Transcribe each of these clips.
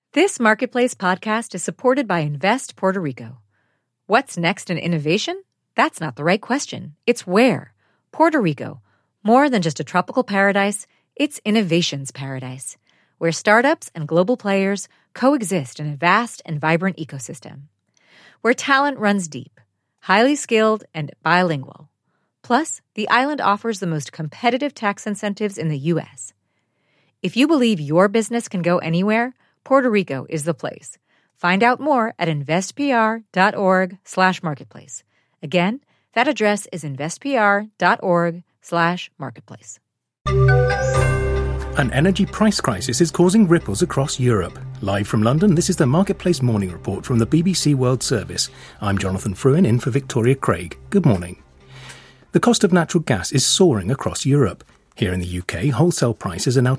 This Marketplace podcast is supported by Invest Puerto Rico. What's next in innovation? That's not the right question. It's where. Puerto Rico. More than just a tropical paradise, it's innovation's paradise, where startups and global players coexist in a vast and vibrant ecosystem. Where talent runs deep, highly skilled, and bilingual. Plus, the island offers the most competitive tax incentives in the U.S. If you believe your business can go anywhere, Puerto Rico is the place. Find out more at investpr.org/marketplace. Again, that address is investpr.org/marketplace. An energy price crisis is causing ripples across Europe. Live from London, this is the Marketplace Morning Report from the BBC World Service. I'm Jonathan Fruin, in for Victoria Craig. Good morning. The cost of natural gas is soaring across Europe. Here in the UK, wholesale prices are now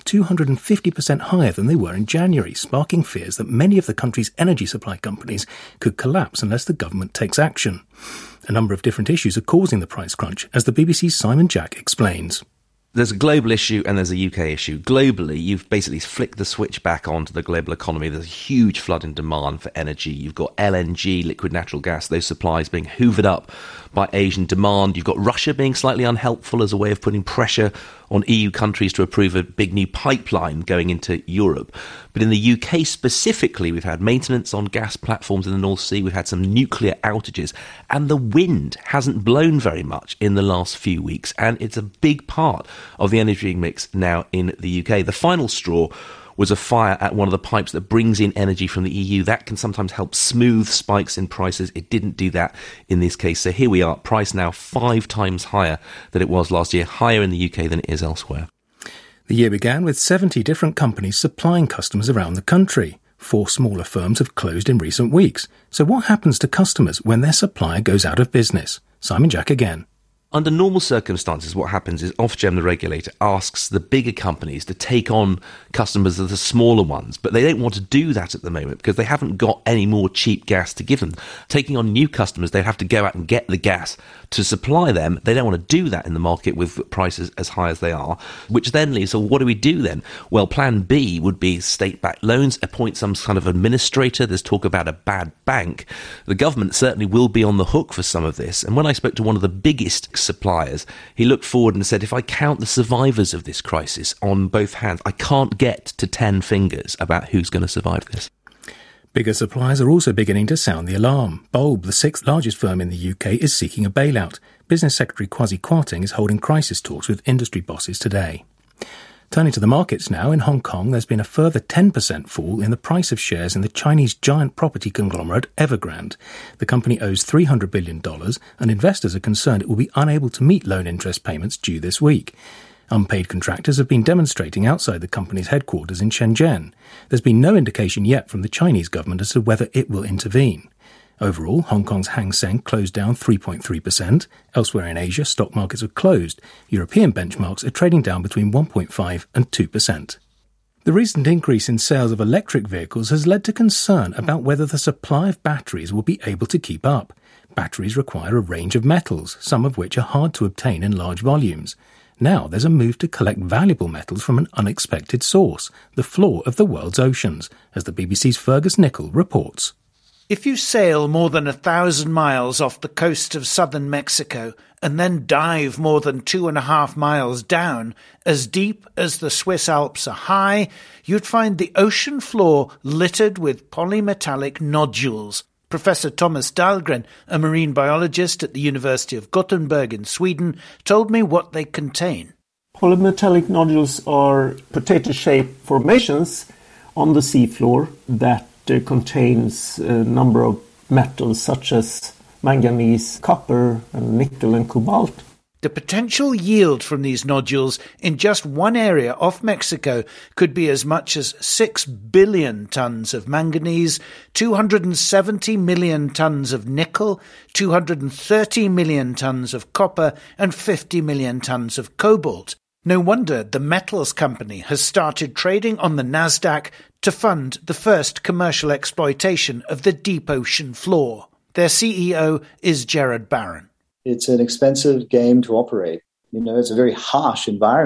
250% higher than they were in January, sparking fears that many of the country's energy supply companies could collapse unless the government takes action. A number of different issues are causing the price crunch, as the BBC's Simon Jack explains. There's a global issue and there's a UK issue. Globally, you've basically flicked the switch back onto the global economy. There's a huge flood in demand for energy. You've got LNG, liquid natural gas, those supplies being hoovered up by Asian demand. You've got Russia being slightly unhelpful as a way of putting pressure on EU countries to approve a big new pipeline going into Europe. But in the UK specifically, we've had maintenance on gas platforms in the North Sea. We've had some nuclear outages, and the wind hasn't blown very much in the last few weeks. And it's a big part of the energy mix now in the UK. The final straw was a fire at one of the pipes that brings in energy from the EU. That can sometimes help smooth spikes in prices. It didn't do that in this case. So here we are, price now 5 times higher than it was last year, higher in the UK than it is elsewhere. The year began with 70 different companies supplying customers around the country. 4 smaller firms have closed in recent weeks. So what happens to customers when their supplier goes out of business? Simon Jack again. Under normal circumstances, what happens is Ofgem, the regulator, asks the bigger companies to take on customers of the smaller ones, but they don't want to do that at the moment because they haven't got any more cheap gas to give them. Taking on new customers, they have to go out and get the gas to supply them. They don't want to do that in the market with prices as high as they are, which then leaves, so what do we do then? Well, plan B would be state-backed loans, appoint some kind of administrator. There's talk about a bad bank. The government certainly will be on the hook for some of this. And when I spoke to one of the biggest suppliers, he looked forward and said, if I count the survivors of this crisis on both hands, I can't get to 10 fingers about who's going to survive this. Bigger suppliers are also beginning to sound the alarm. Bulb, the 6th largest firm in the UK, is seeking a bailout. Business Secretary Kwasi Kwarteng is holding crisis talks with industry bosses today. Turning to the markets now, in Hong Kong, there's been a further 10% fall in the price of shares in the Chinese giant property conglomerate Evergrande. The company owes $300 billion, and investors are concerned it will be unable to meet loan interest payments due this week. Unpaid contractors have been demonstrating outside the company's headquarters in Shenzhen. There's been no indication yet from the Chinese government as to whether it will intervene. Overall, Hong Kong's Hang Seng closed down 3.3%. Elsewhere in Asia, stock markets have closed. European benchmarks are trading down between 1.5% and 2%. The recent increase in sales of electric vehicles has led to concern about whether the supply of batteries will be able to keep up. Batteries require a range of metals, some of which are hard to obtain in large volumes. Now there's a move to collect valuable metals from an unexpected source, the floor of the world's oceans, as the BBC's Fergus Nichol reports. If you sail more than 1,000 miles off the coast of southern Mexico and then dive more than 2.5 miles down, as deep as the Swiss Alps are high, you'd find the ocean floor littered with polymetallic nodules. Professor Thomas Dahlgren, a marine biologist at the University of Gothenburg in Sweden, told me what they contain. Polymetallic nodules are potato-shaped formations on the seafloor that contains a number of metals such as manganese, copper, and nickel and cobalt. The potential yield from these nodules in just one area off Mexico could be as much as 6 billion tons of manganese, 270 million tons of nickel, 230 million tons of copper, and 50 million tons of cobalt. No wonder the metals company has started trading on the Nasdaq to fund the first commercial exploitation of the deep ocean floor. Their CEO is Gerard Barron. It's an expensive game to operate. It's a very harsh environment.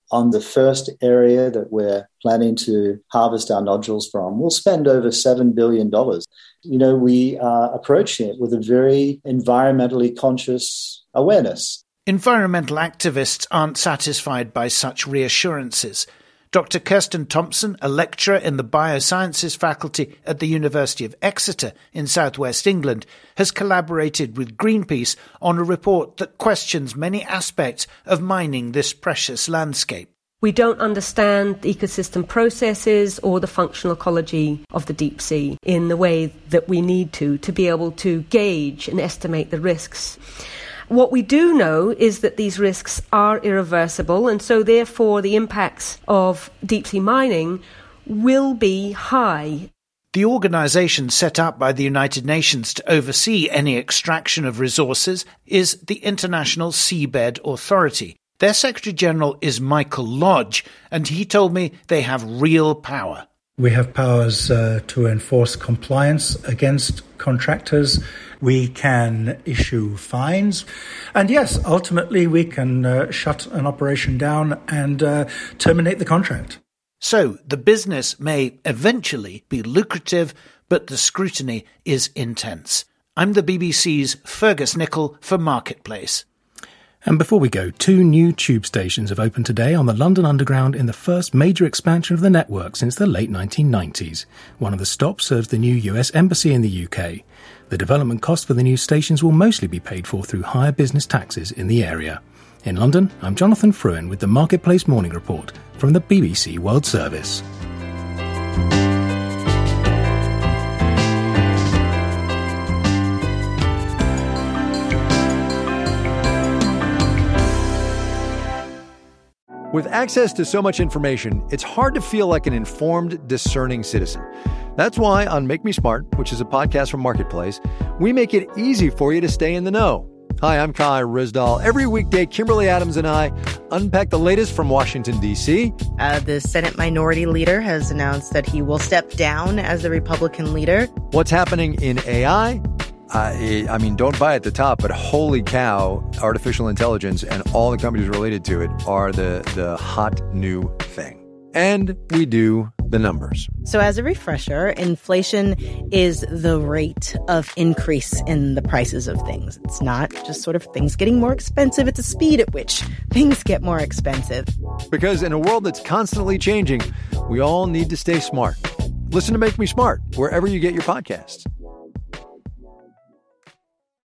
on the first area that we're planning to harvest our nodules from, we'll spend over $7 billion. We are approaching it with a very environmentally conscious awareness. Environmental activists aren't satisfied by such reassurances. Dr. Kirsten Thompson, a lecturer in the Biosciences faculty at the University of Exeter in southwest England, has collaborated with Greenpeace on a report that questions many aspects of mining this precious landscape. We don't understand the ecosystem processes or the functional ecology of the deep sea in the way that we need to be able to gauge and estimate the risks. What we do know is that these risks are irreversible, and so therefore the impacts of deep-sea mining will be high. The organisation set up by the United Nations to oversee any extraction of resources is the International Seabed Authority. Their Secretary-General is Michael Lodge, and he told me they have real power. We have powers to enforce compliance against contractors. We can issue fines. And yes, ultimately we can shut an operation down and terminate the contract. So the business may eventually be lucrative, but the scrutiny is intense. I'm the BBC's Fergus Nichol for Marketplace. And before we go, 2 new tube stations have opened today on the London Underground in the first major expansion of the network since the late 1990s. One of the stops serves the new US Embassy in the UK. The development costs for the new stations will mostly be paid for through higher business taxes in the area. In London, I'm Jonathan Fruin with the Marketplace Morning Report from the BBC World Service. With access to so much information, it's hard to feel like an informed, discerning citizen. That's why on Make Me Smart, which is a podcast from Marketplace, we make it easy for you to stay in the know. Hi, I'm Kai Rizdal. Every weekday, Kimberly Adams and I unpack the latest from Washington, D.C. The Senate Minority Leader has announced that he will step down as the Republican leader. What's happening in AI? Don't buy at the top, but holy cow, artificial intelligence and all the companies related to it are the hot new thing. And we do the numbers. So as a refresher, inflation is the rate of increase in the prices of things. It's not just sort of things getting more expensive. It's a speed at which things get more expensive. Because in a world that's constantly changing, we all need to stay smart. Listen to Make Me Smart wherever you get your podcasts.